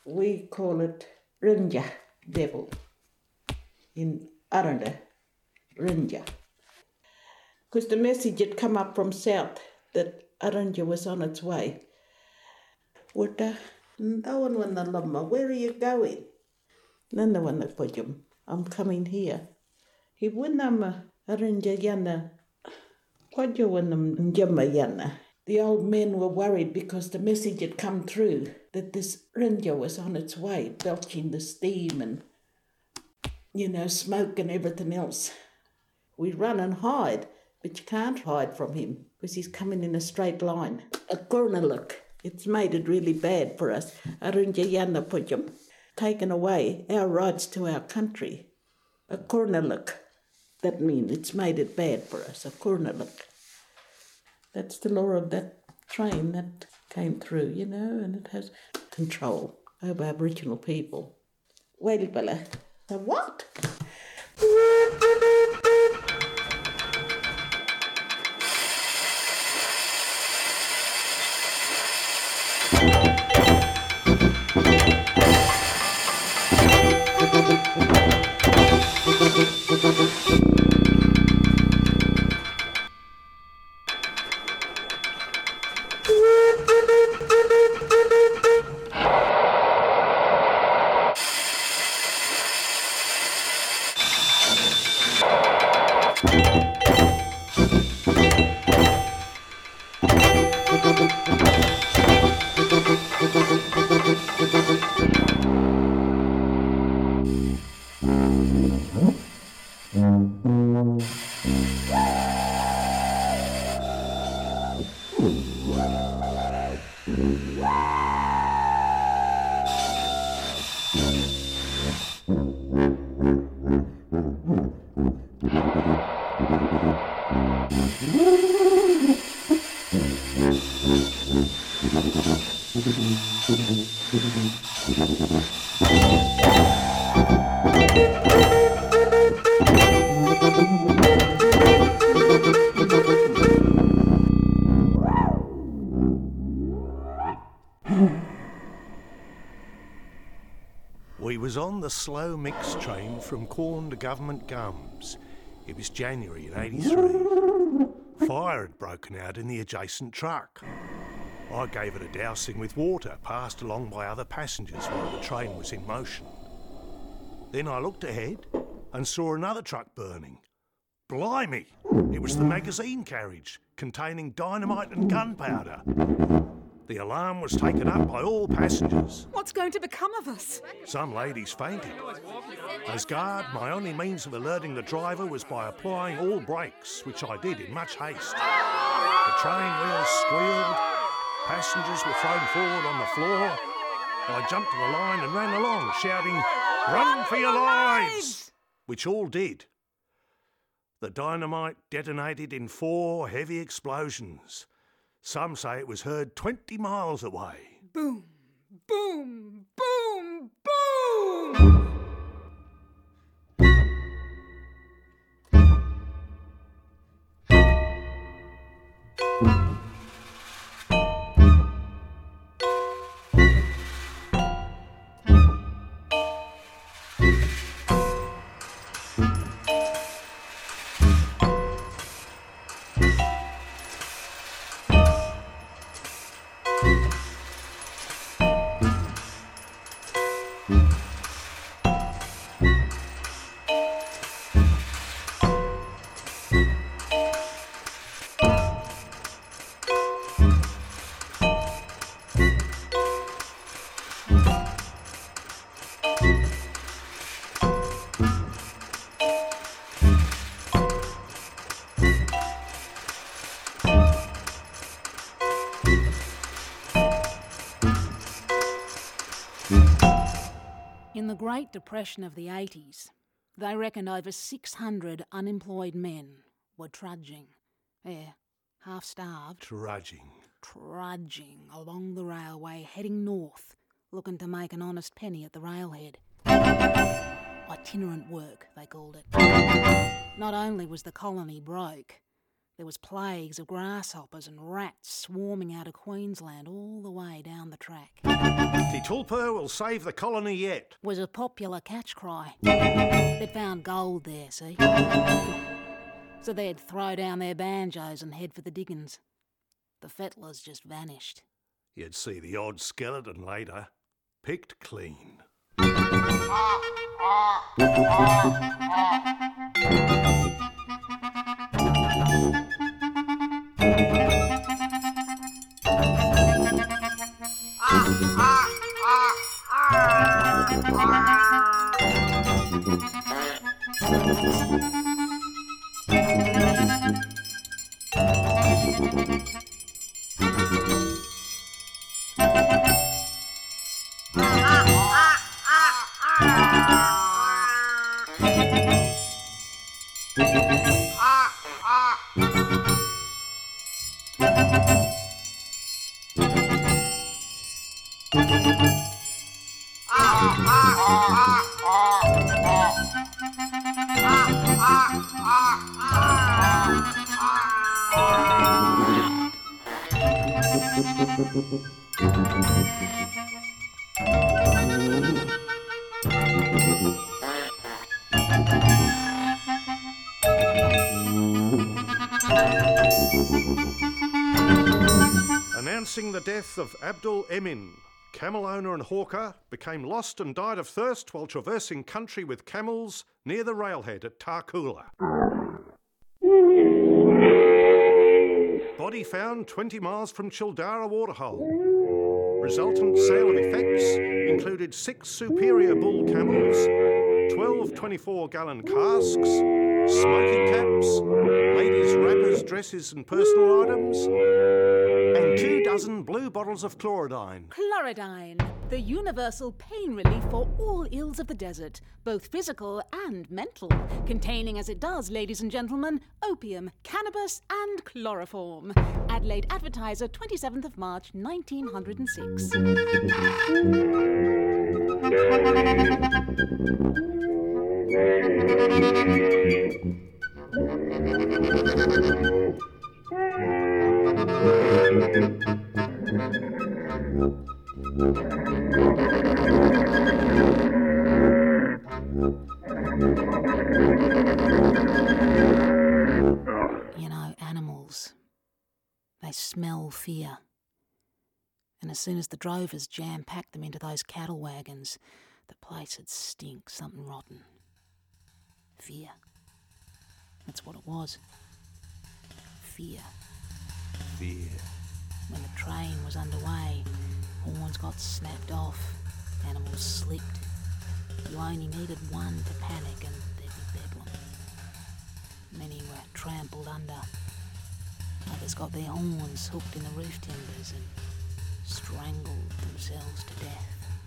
We call it Rinja devil in Aranda, Rinja. Because the message had come up from south that Aranja was on its way. Wata, ndawan lama, where are you going? Nanawana pojum, I'm coming here. He winama Aranja yana, kwajowanam njama yana. The old men were worried because the message had come through that this Rinja was on its way, belching the steam and, smoke and everything else. We run and hide, but you can't hide from him because he's coming in a straight line. A Kornaluk. It's made it really bad for us. Arunjayana Pujam. Taken away our rights to our country. A Kornaluk. That means it's made it bad for us. A Kornaluk. That's the law of that train that came through, and it has control over Aboriginal people. Wailbala. The what? We was on the slow mix train from Corn to Government Gums. It was January in '83. Fire had broken out in the adjacent truck. I gave it a dousing with water passed along by other passengers while the train was in motion. Then I looked ahead and saw another truck burning. Blimey! It was the magazine carriage containing dynamite and gunpowder. The alarm was taken up by all passengers. What's going to become of us? Some ladies fainted. As guard, my only means of alerting the driver was by applying all brakes, which I did in much haste. The train wheels squealed, passengers were thrown forward on the floor. I jumped to the line and ran along, shouting, "Run for your lives!" which all did. The dynamite detonated in 4 heavy explosions. Some say it was heard 20 miles away. Boom, boom, boom, boom! In the Great Depression of the 80s, they reckon over 600 unemployed men were trudging, half-starved, Trudging along the railway heading north, looking to make an honest penny at the railhead. Itinerant work, they called it. Not only was the colony broke, There was plagues of grasshoppers and rats swarming out of Queensland all the way down the track. Te Tulpa will save the colony yet. Was a popular catch cry. They'd found gold there, see? So they'd throw down their banjos and head for the diggings. The fettlers just vanished. You'd see the odd skeleton later, picked clean. Announcing the death of Abdul Emin, camel owner and hawker, became lost and died of thirst while traversing country with camels near the railhead at Tarcoola. Body found 20 miles from Childara Waterhole. Resultant sale of effects included 6 superior bull camels, 12 24-gallon casks, smoking caps, ladies' wrappers, dresses and personal items, and 24 blue bottles of chlorodyne. Chlorodyne, the universal pain relief for all ills of the desert, both physical and mental, containing as it does, ladies and gentlemen, opium, cannabis and chloroform. Adelaide Advertiser, 27th of March, 1906. You know, animals, they smell fear. And as soon as the drovers jam-packed them into those cattle wagons, the place would stink something rotten. Fear. That's what it was. Fear. Fear. When the train was underway, horns got snapped off, animals slipped. You only needed one to panic and there'd be bedlam. Many were trampled under. Others got their horns hooked in the roof timbers and strangled themselves to death.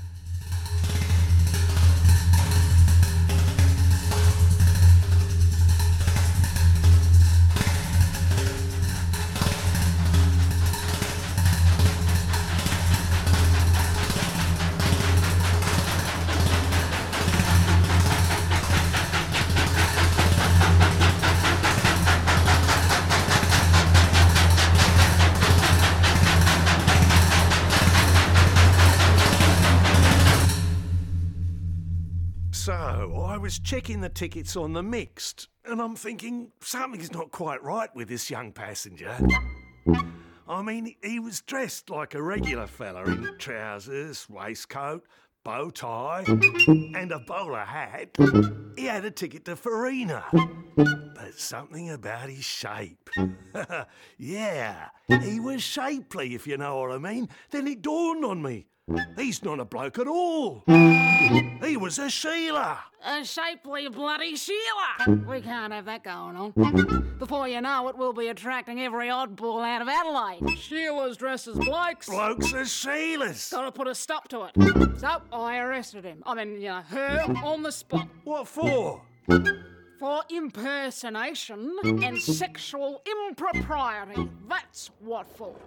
So, I was checking the tickets on the mixed, and I'm thinking something's not quite right with this young passenger. I mean, he was dressed like a regular fella in trousers, waistcoat, bow tie, and a bowler hat. He had a ticket to Farina, but something about his shape. Yeah, he was shapely, if you know what I mean. Then it dawned on me. He's not a bloke at all. He was a Sheila. A shapely bloody Sheila! We can't have that going on. Before you know it, we'll be attracting every oddball out of Adelaide. Sheilas dressed as blokes. Blokes as Sheilas. Gotta put a stop to it. So, I arrested him. I mean, her on the spot. What for? For impersonation and sexual impropriety. That's what for.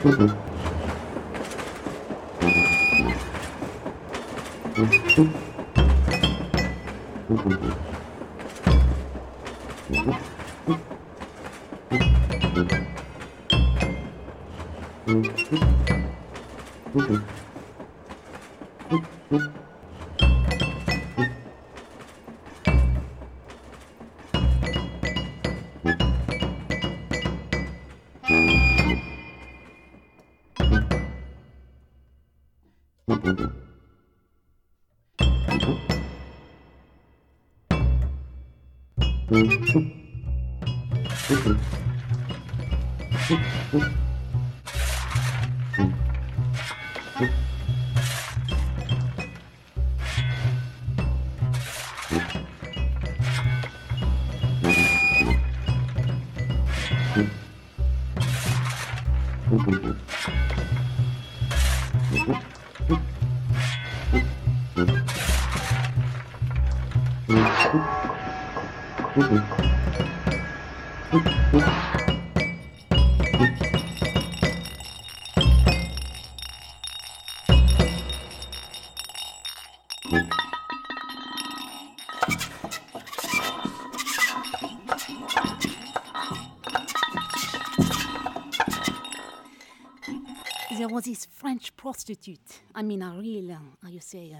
There was this French prostitute. I mean, a real, how you say,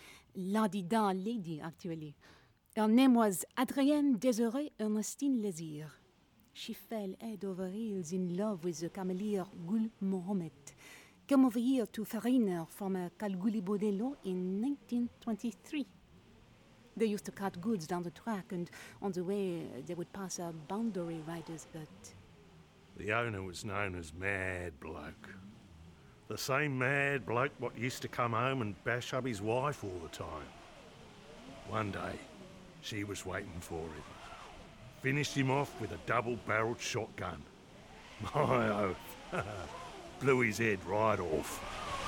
la-di-da lady, actually. Her name was Adrienne Désirée Ernestine Lésir. She fell head over heels in love with the cameleer Gul Mohammed. Came over here to foreign her from Kalgoorlie Bordello in 1923. They used to cut goods down the track, and on the way they would pass boundary riders, but... The owner was known as Mad Bloke. The same mad bloke what used to come home and bash up his wife all the time. One day, she was waiting for him. Finished him off with a double-barreled shotgun. My oath. Blew his head right off.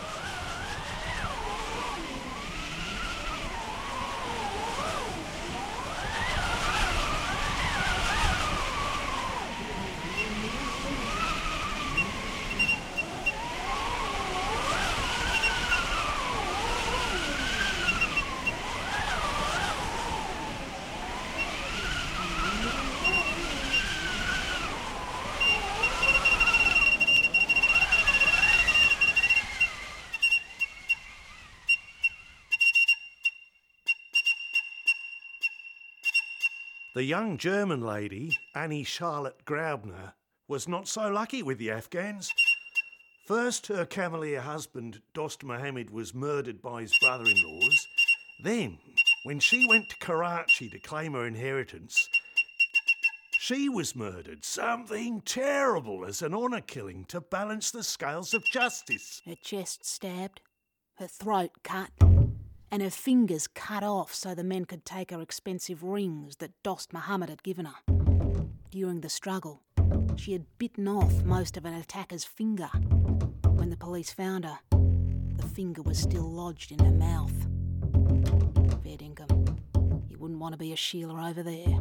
The young German lady, Annie Charlotte Graubner, was not so lucky with the Afghans. First, her Cameleer husband, Dost Mohammed, was murdered by his brother-in-laws. Then, when she went to Karachi to claim her inheritance, she was murdered. Something terrible as an honour killing to balance the scales of justice. Her chest stabbed, her throat cut, and her fingers cut off so the men could take her expensive rings that Dost Mohammed had given her. During the struggle, she had bitten off most of an attacker's finger. When the police found her, the finger was still lodged in her mouth. Fair dinkum, you wouldn't want to be a Sheila over there.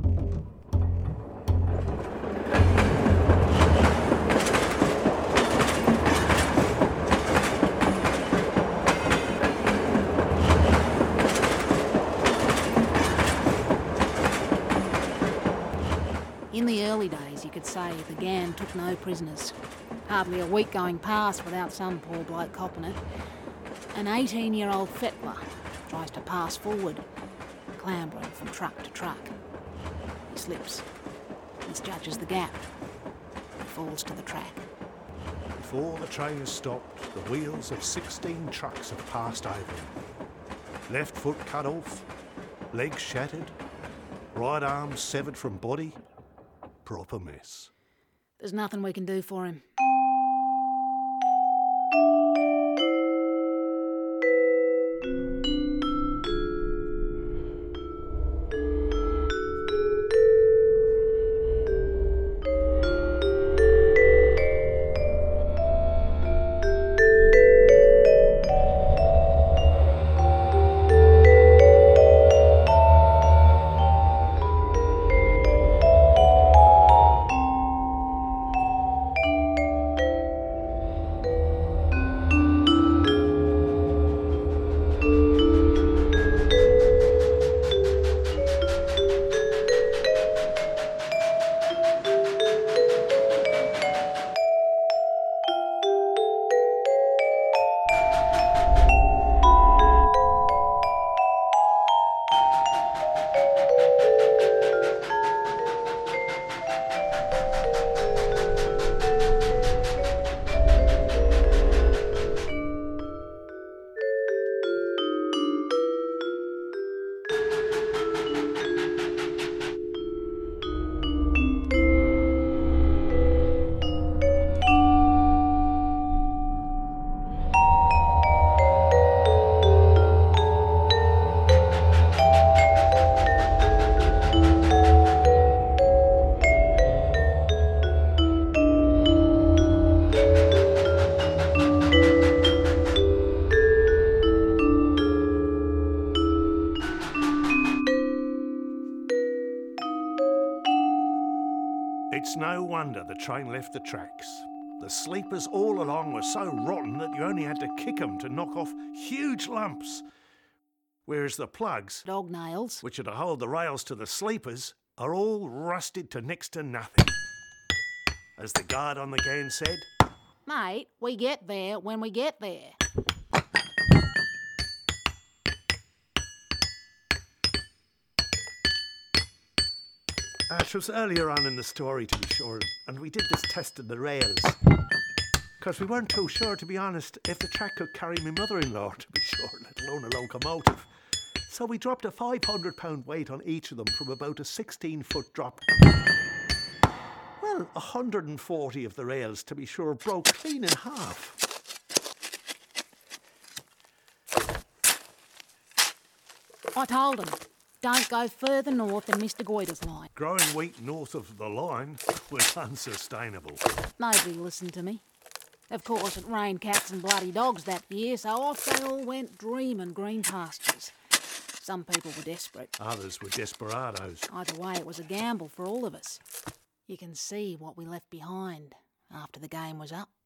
In the early days, you could say the gang took no prisoners. Hardly a week going past without some poor bloke copping it. An 18-year-old fetwa tries to pass forward, clambering from truck to truck. He slips, misjudges the gap, and falls to the track. Before the train has stopped, the wheels of 16 trucks have passed over him. Left foot cut off, legs shattered, right arm severed from body. Proper mess. There's nothing we can do for him. It's no wonder the train left the tracks. The sleepers all along were so rotten that you only had to kick them to knock off huge lumps. Whereas the plugs, Dog nails. which are to hold the rails to the sleepers, are all rusted to next to nothing. As the guard on the gang said, Mate, we get there when we get there. it was earlier on in the story, to be sure, and we did this test of the rails. Because we weren't too sure, to be honest, if the track could carry my mother-in-law, to be sure, let alone a locomotive. So we dropped a 500-pound weight on each of them from about a 16-foot drop. Well, 140 of the rails, to be sure, broke clean in half. I told him, don't go further north than Mr. Goyder's line. Growing wheat north of the line was unsustainable. Nobody listened to me. Of course, it rained cats and bloody dogs that year, so off they all went dreaming green pastures. Some people were desperate. Others were desperados. Either way, it was a gamble for all of us. You can see what we left behind after the game was up.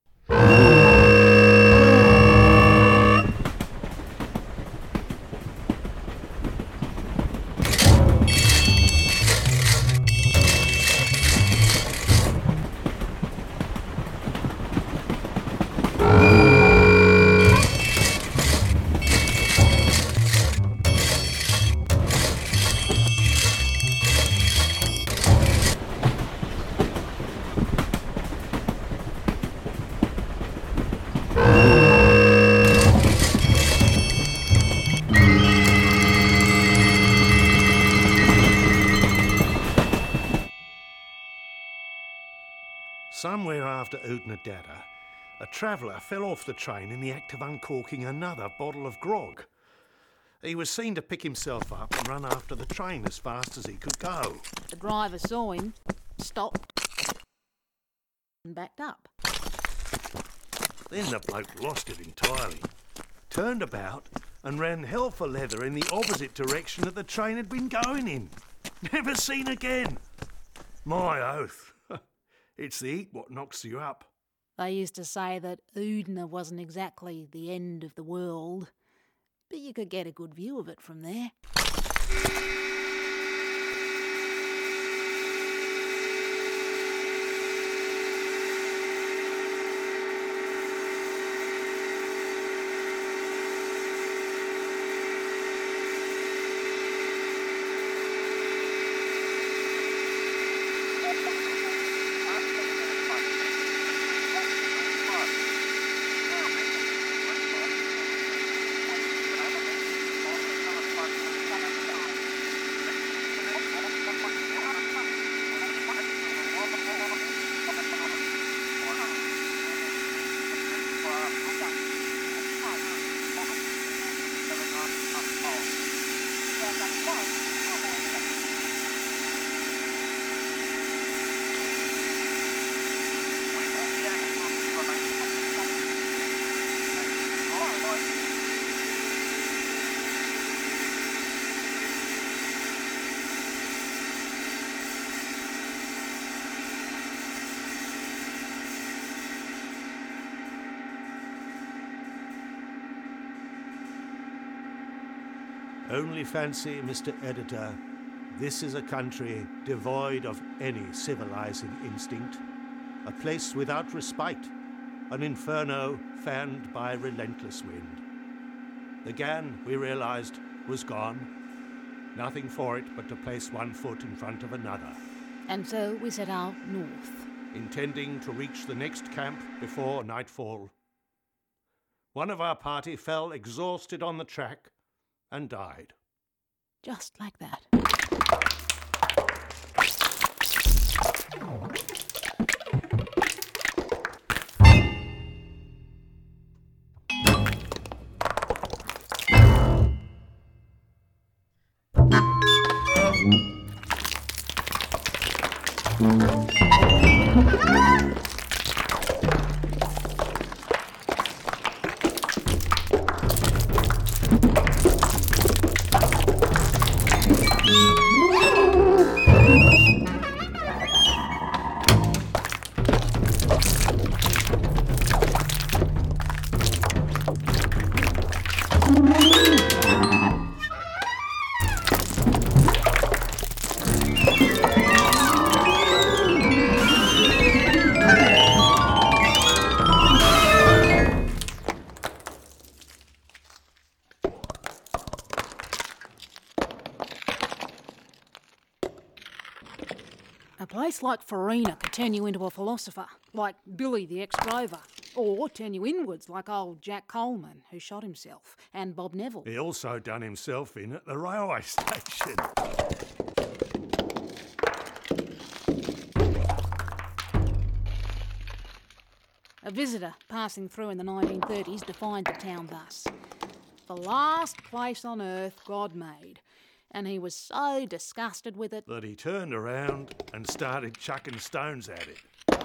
Somewhere after Oodnadatta, a traveller fell off the train in the act of uncorking another bottle of grog. He was seen to pick himself up and run after the train as fast as he could go. The driver saw him, stopped, and backed up. Then the bloke lost it entirely, turned about and ran hell for leather in the opposite direction that the train had been going in. Never seen again. My oath. It's the heat what knocks you up. They used to say that Oodna wasn't exactly the end of the world, but you could get a good view of it from there. Only fancy, Mr. Editor, this is a country devoid of any civilizing instinct, a place without respite, an inferno fanned by relentless wind. The Gan, we realized, was gone. Nothing for it but to place one foot in front of another. And so we set out north. Intending to reach the next camp before nightfall. One of our party fell exhausted on the track and died. Just like that. A place like Farina could turn you into a philosopher, like Billy the ex-drover, or turn you inwards like old Jack Coleman, who shot himself, and Bob Neville. He also done himself in at the railway station. A visitor passing through in the 1930s defined the town thus: the last place on earth God made. And he was so disgusted with it that he turned around and started chucking stones at it.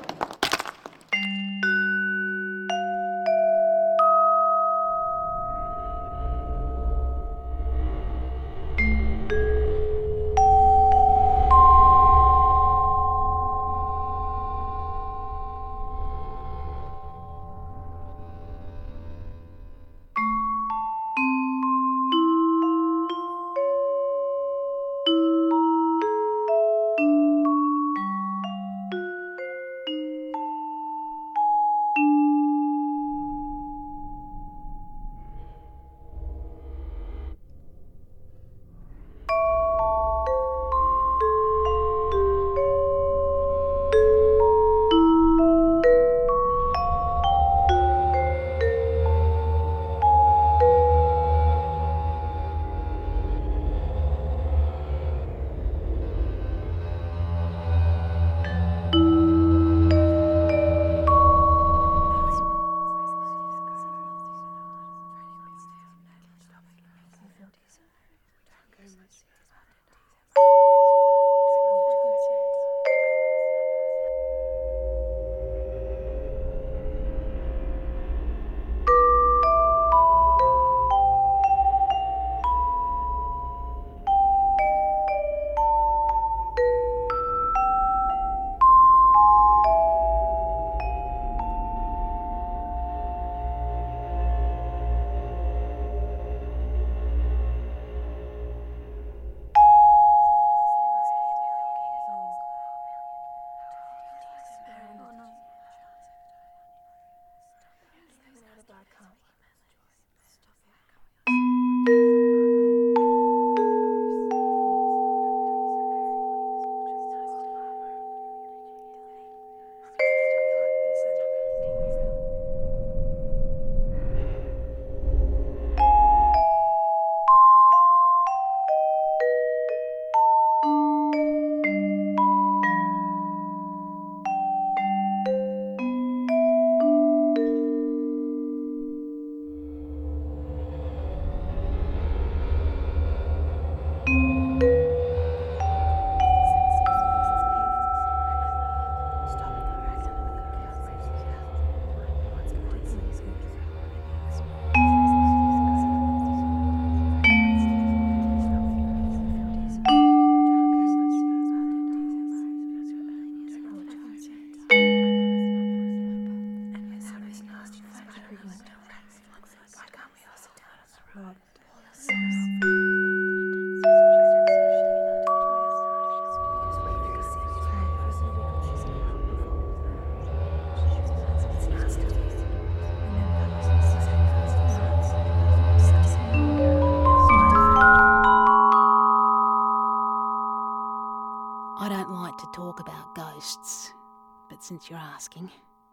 I don't like to talk about ghosts, but since you're asking,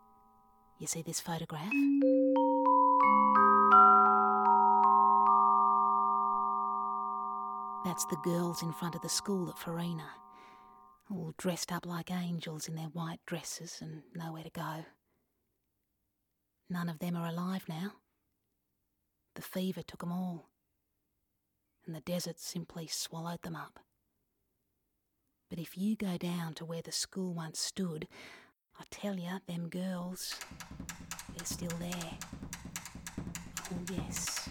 you see this photograph? That's the girls in front of the school at Farina, all dressed up like angels in their white dresses and nowhere to go. None of them are alive now. The fever took them all, and the desert simply swallowed them up. But if you go down to where the school once stood, I tell you, them girls, they're still there. Oh, yes.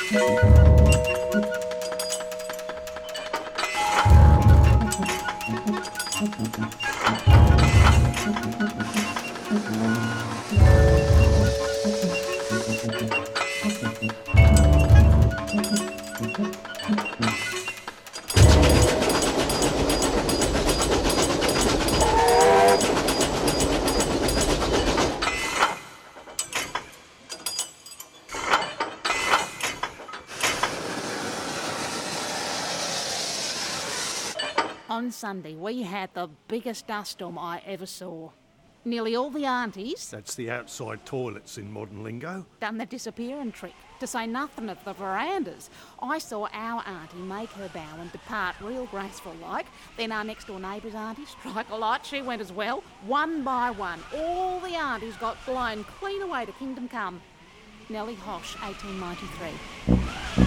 On Sunday, we had the biggest dust storm I ever saw. Nearly all the aunties That's the outside toilets in modern lingo. done the disappearing trick, to say nothing of the verandas. I saw our auntie make her bow and depart real graceful like. Then our next door neighbour's auntie strike a light, she went as well. One by one, all the aunties got blown clean away to Kingdom Come. Nellie Hosh, 1893.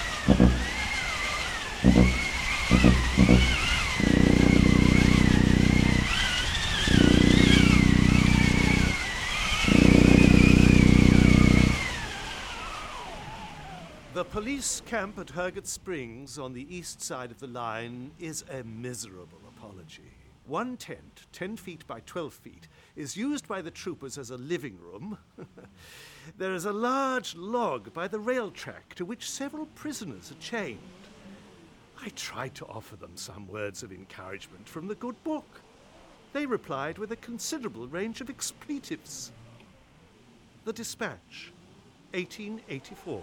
The police camp at Herget Springs on the east side of the line is a miserable apology. One tent, 10 feet by 12 feet, is used by the troopers as a living room. There is a large log by the rail track to which several prisoners are chained. I tried to offer them some words of encouragement from the good book. They replied with a considerable range of expletives. The Dispatch, 1884.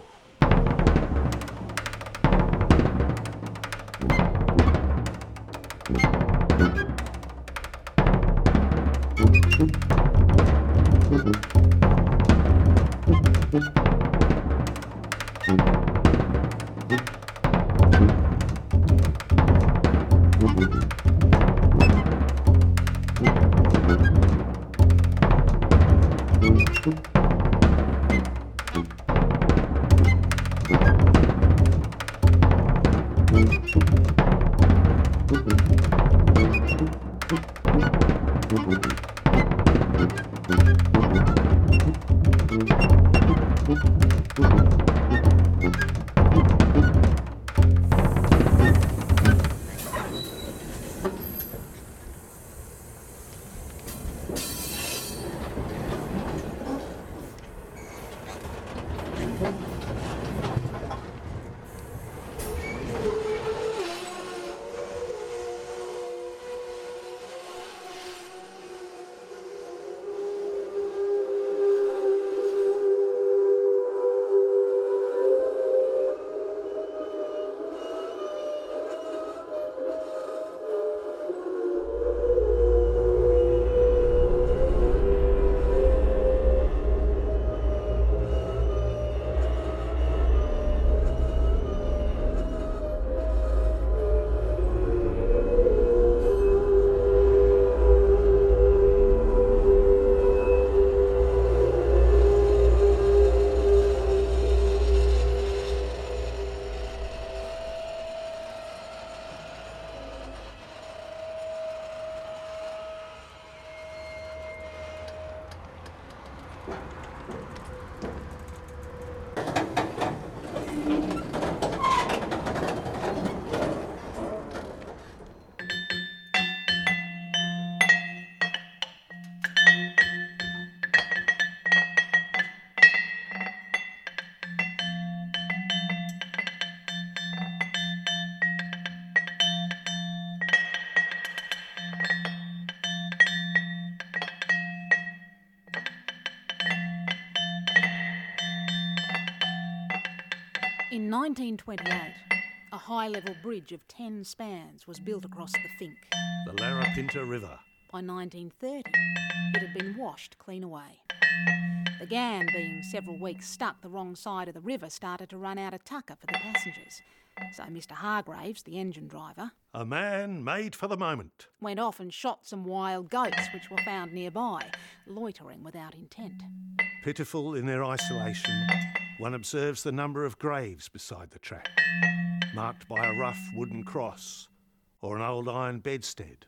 In 1928, a high-level bridge of 10 spans was built across the Fink. The Larapinta River. By 1930, it had been washed clean away. The Ghan, being several weeks stuck the wrong side of the river, started to run out of tucker for the passengers. So Mr. Hargraves, the engine driver, A man made for the moment. went off and shot some wild goats which were found nearby, loitering without intent. Pitiful in their isolation, one observes the number of graves beside the track, marked by a rough wooden cross or an old iron bedstead.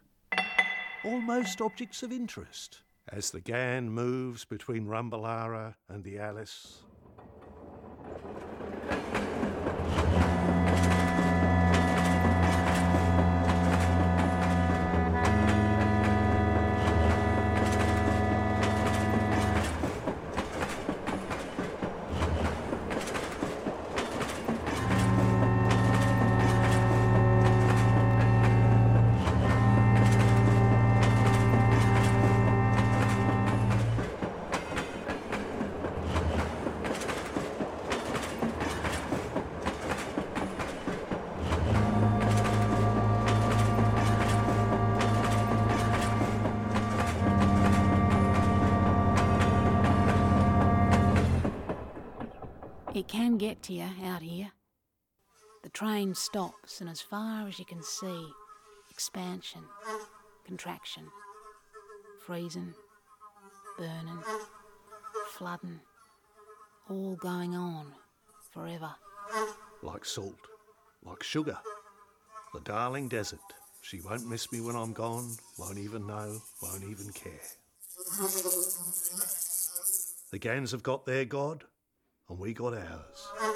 Almost objects of interest as the Ghan moves between Rumbalara and the Alice. can get to you out here. The train stops, and as far as you can see, expansion, contraction, freezing, burning, flooding, all going on forever. Like salt, like sugar. The darling desert. She won't miss me when I'm gone, won't even know, won't even care. The Gans have got their God, and we got ours.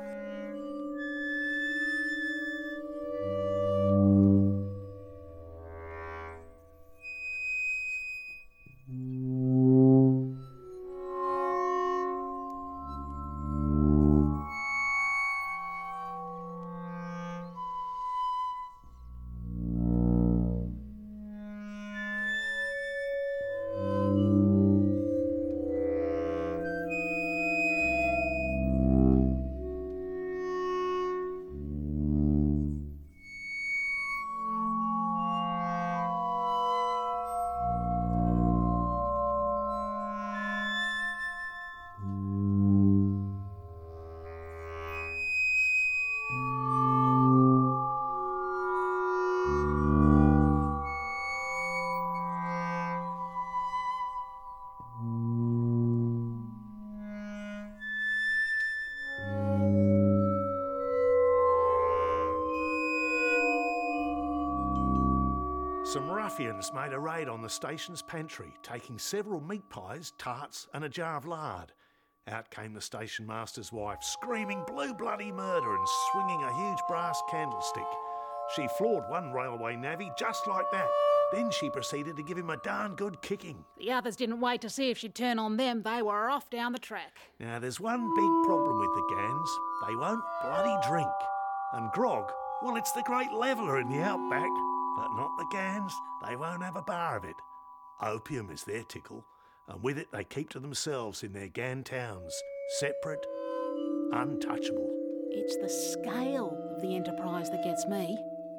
Some ruffians made a raid on the station's pantry, taking several meat pies, tarts and a jar of lard. Out came the station master's wife, screaming blue bloody murder and swinging a huge brass candlestick. She floored one railway navvy just like that. Then she proceeded to give him a darn good kicking. The others didn't wait to see if she'd turn on them. They were off down the track. Now, there's one big problem with the Gans. They won't bloody drink. And grog, well, it's the great leveller in the outback. But not the Gans. They won't have a bar of it. Opium is their tickle, and with it they keep to themselves in their Gan towns, separate, untouchable. It's the scale of the enterprise that gets me.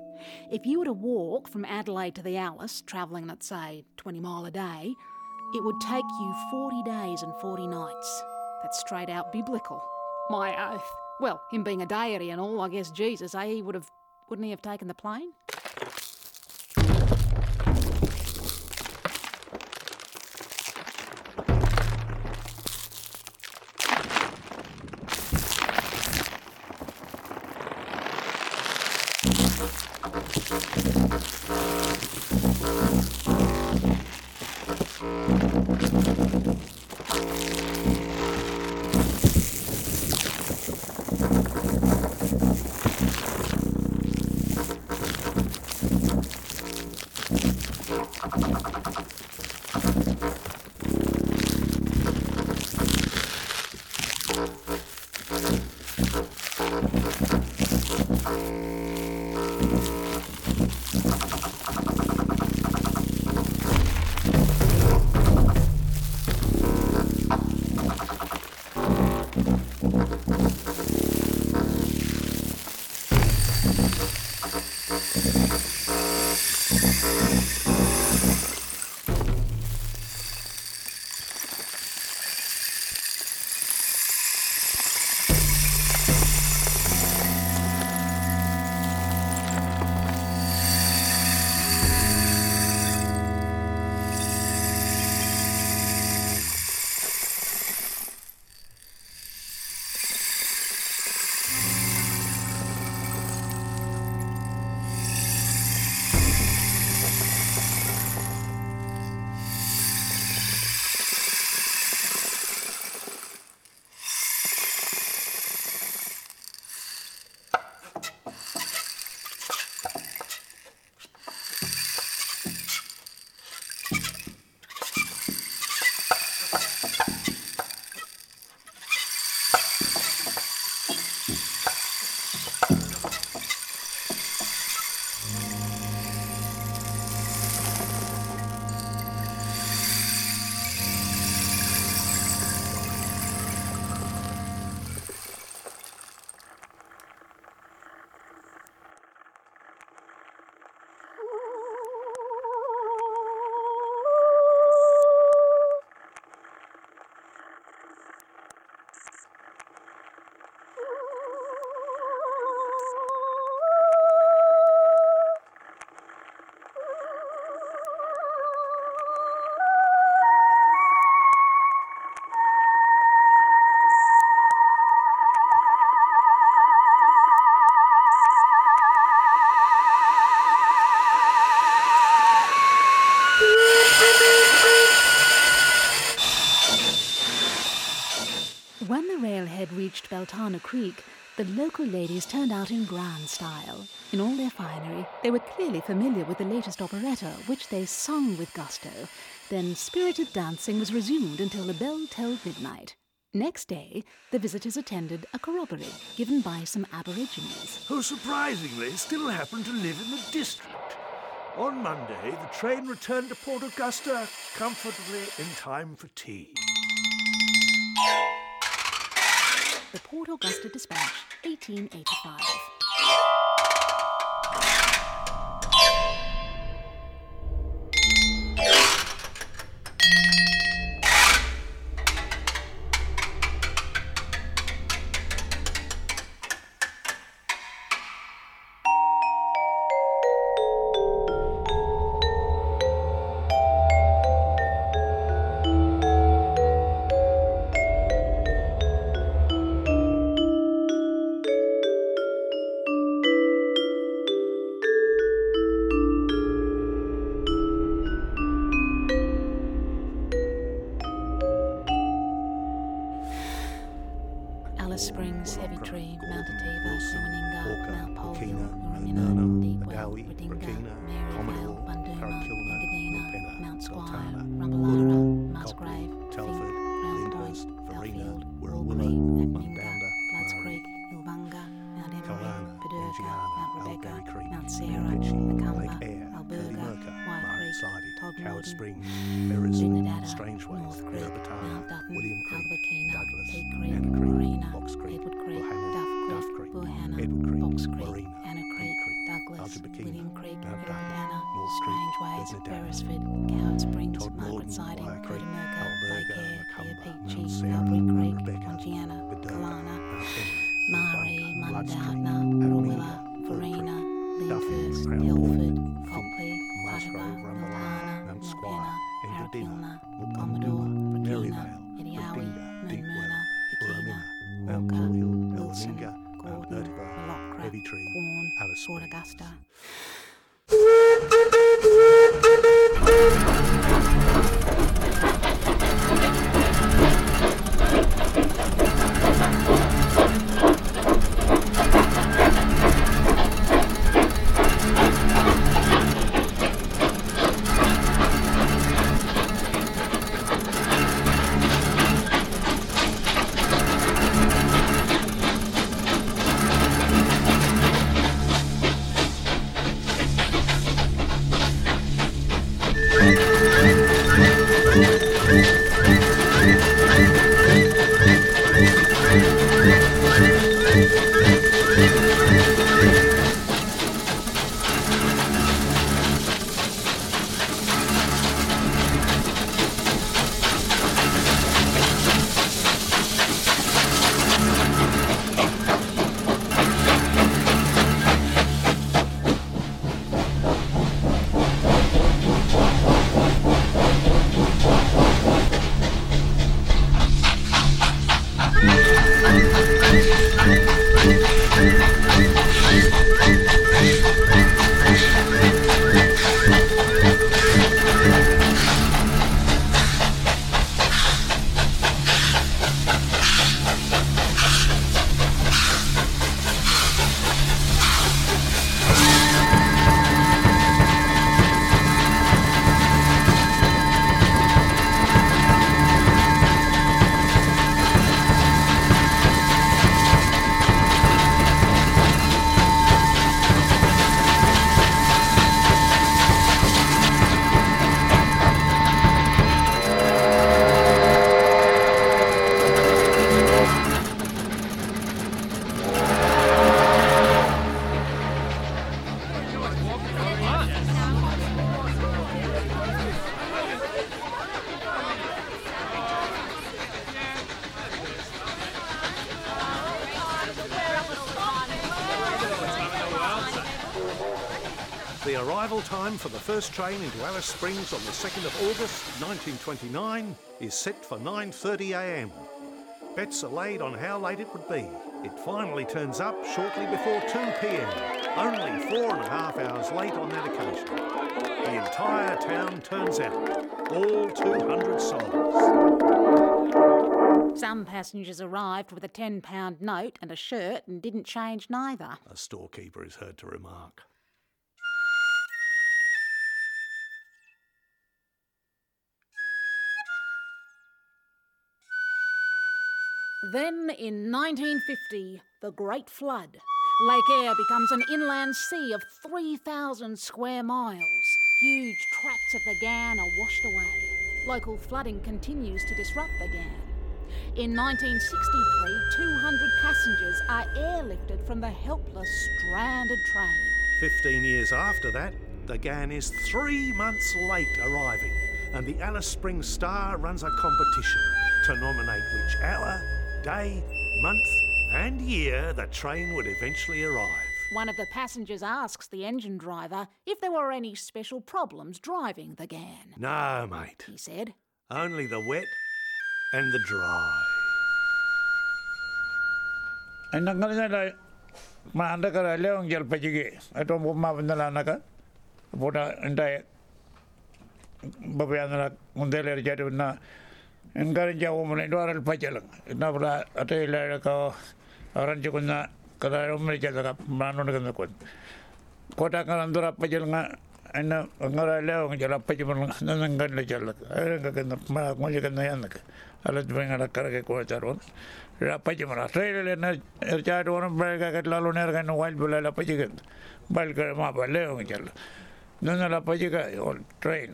If you were to walk from Adelaide to the Alice, travelling at, say, 20 mile a day, it would take you 40 days and 40 nights. That's straight out biblical. My oath. Well, him being a deity and all, I guess Jesus, wouldn't he have taken the plane? reached Beltana Creek, the local ladies turned out in grand style. In all their finery, they were clearly familiar with the latest operetta, which they sung with gusto. Then spirited dancing was resumed until the bell tolled midnight. Next day, the visitors attended a corroboree given by some Aborigines. Who surprisingly still happen to live in the district. On Monday, the train returned to Port Augusta comfortably in time for tea. The Port Augusta Dispatch, 1885. Alice Springs, Heavy Tree, Mount Ativa, Nuaninga, Mount Polhill, Uramina, Deepwell, Redinga, Maryvale, Bunduma, Engadina, Mount Squire, Rumballara, Musgrave, Telford, Round Point, Belfield, Walgreen, Atminga, Bloods Creek, Ilvunga, Mount Emery, Paderca, Mount Rebecca, Mount Sarah, Macumba, Alberga, White Creek, Todmorden, Trinidad, North Creek, Mount Dutton, Albuquerque, Peak Creek, Marina, Edward Creek, Duff Creek, Buhanna, Box Creek, Anna Creek, Douglas, William Creek, Epitana, Strange Ways, Beresford, Coward Springs, Margaret Siding, Cotamerca, Lake Air, Peachy, Melbury Creek, Pongiana, Kalana, Mari, Mundoudna, Rowilla, Verena, Lyndhurst, Telford, Copley, Putaba, Miltana, Milpenna, Arapilna, Commodore, Burkina, Ediawi, Moonmurna, Vikina, Walker, Wilson, Gordon, Malocra, Quorn, Port Augusta. The arrival time for the first train into Alice Springs on the 2nd of August 1929 is set for 9:30 a.m. Bets are laid on how late it would be. It finally turns up shortly before 2 p.m, only 4.5 hours late on that occasion. The entire town turns out, all 200 souls. Some passengers arrived with a £10 note and a shirt and didn't change neither. A storekeeper is heard to remark. Then, in 1950, the Great Flood. Lake Eyre becomes an inland sea of 3,000 square miles. Huge tracts of the Ghan are washed away. Local flooding continues to disrupt the Ghan. In 1963, 200 passengers are airlifted from the helpless, stranded train. 15 years after that, the Ghan is 3 months late arriving, and the Alice Springs Star runs a competition to nominate which hour, day, month and year the train would eventually arrive. One of the passengers asks the engine driver if there were any special problems driving the Ghan. No, mate. He said. Only the wet and the dry. And I'm going to my undercar alone, Jalpajigi. I don't want my Vandalanaka. What I entire Babiana Mundela Jaduna. Encourage a woman in Doral Pajalang. Nabra, a tailor, Aranjukuna, Karamarija, Manonakun. Kotakarandura Pajalanga, and Angara Leon, Jalapajaman, Nangan Jalak. I reckon the Majakan Yanak. I'll bring a Karaka quarter. Rapajamara, trailer and a child on Braga at Laluner and Wild Bula Pajagan. Balgar Mapa, Leon Jal. None of Pajaga or train.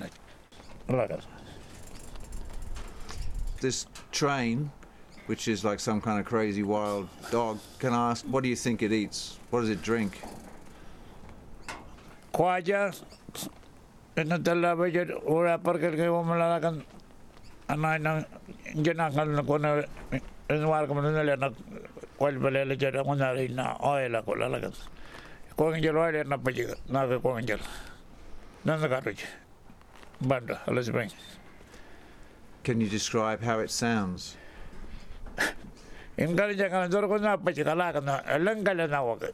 This train, which is like some kind of crazy wild dog, can I ask, what do you think it eats? What does it drink? Quaja, and the Lavage or a Parker Malakan, and I know Janakan corner in Welcome and Wild Balaja, one arena, oil, a Colalagan. Going your oil and a Pajiga, not a Coingel. None the cartridge. Banda, let's bring. Can you describe how it sounds? In Garajan, Zorgona, Pachikalakan, a Langalana,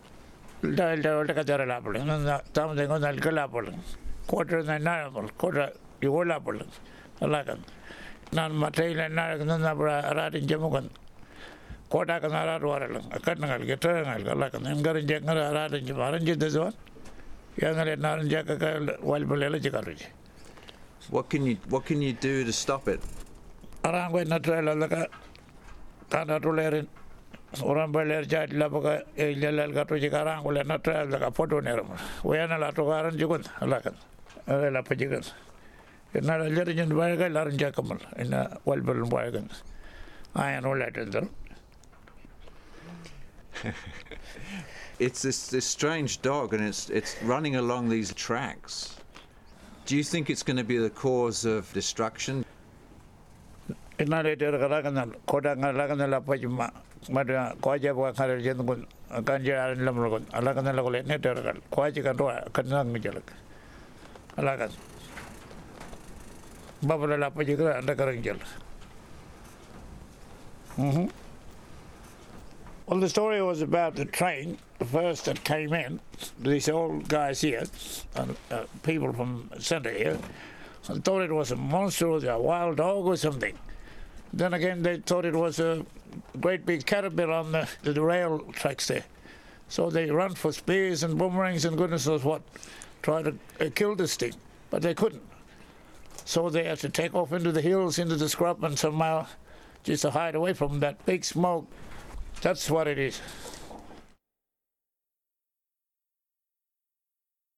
something on the Galapol, quarter and animal, quarter, you will apple, a lagan. None Matain and Naranabra, Rat in Jamugan, Kotakan Warlang, a Katnal, Gatangal, Galakan, and Garajan, Rat in Jamaran, this one. Younger than Naranjaka, wild Balajic. What can you do to stop it? Around when not trail like a Canatulerin, Orambaler Jad Laboga, a little Gatujikarang will not trail like a photo nerum. We are not to Garan Jugun, Alakan, a Lapajigan. It's not a legend wagon, Laran Jacamal, in a well-built wagon. I am no letter. It's this strange dog, and it's running along these tracks. Do you think it's going to be the cause of destruction? It's not a Galagan, Kodangan Lapajima, Mada, Koja, Wakarajan, Kanja, and Lamrogon, Alakan Lagolet, Netter, Kwajikan, Kanang Jalak. Alakan Babala Lapajiga and the Karanjal. Well, the story was about the train, the first that came in. These old guys here, people from Centre here, thought it was a monster or a wild dog or something. Then again, they thought it was a great big caterpillar on the rail tracks there. So they run for spears and boomerangs and goodness knows what, try to kill this thing, but they couldn't. So they had to take off into the hills, into the scrub, and somehow just to hide away from that big smoke. That's what it is.